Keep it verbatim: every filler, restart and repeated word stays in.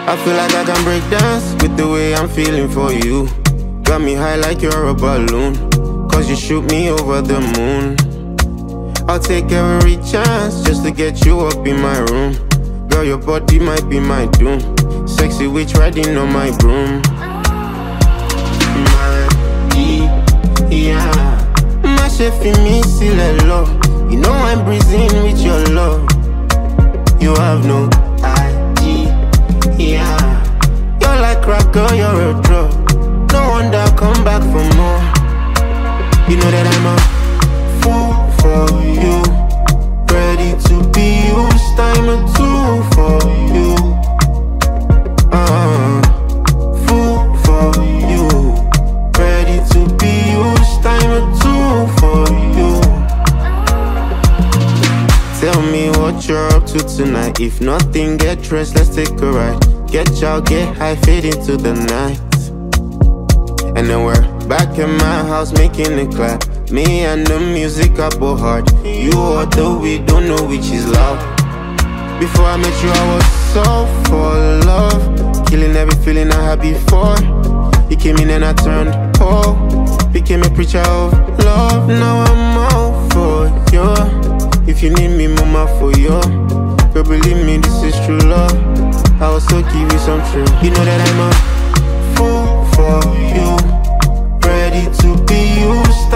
I feel like I can break dance with the way I'm feeling for you. Got me high like you're a balloon, cause you shoot me over the moon. I'll take every chance just to get you up in my room. Girl, your body might be my doom. Sexy witch riding on my broom. My yeah, my chef in me still alone. You know I'm breathing with your love. You have no idea. You're like crack, girl, you're a drug. No wonder I come back for more. You know that I'm a fool for you, ready to be used. I'm a tool for you. Uh, fool for you, ready to be used. I'm a tool for you. Tell me what you're up to tonight. If nothing, get dressed, let's take a ride. Get out, get high, fade into the night. And then we're back in my house making it clap. Me and the music up both hard. You or the we don't know which is loud. Before I met you I was so full of love, killing every feeling I had before. You came in and I turned cold, became a preacher of love. Now I'm all for you. If you need me, mama, for you. Girl, believe me, this is true love. I will still give you some truth. You know that I'm a fool for you, ready to be used.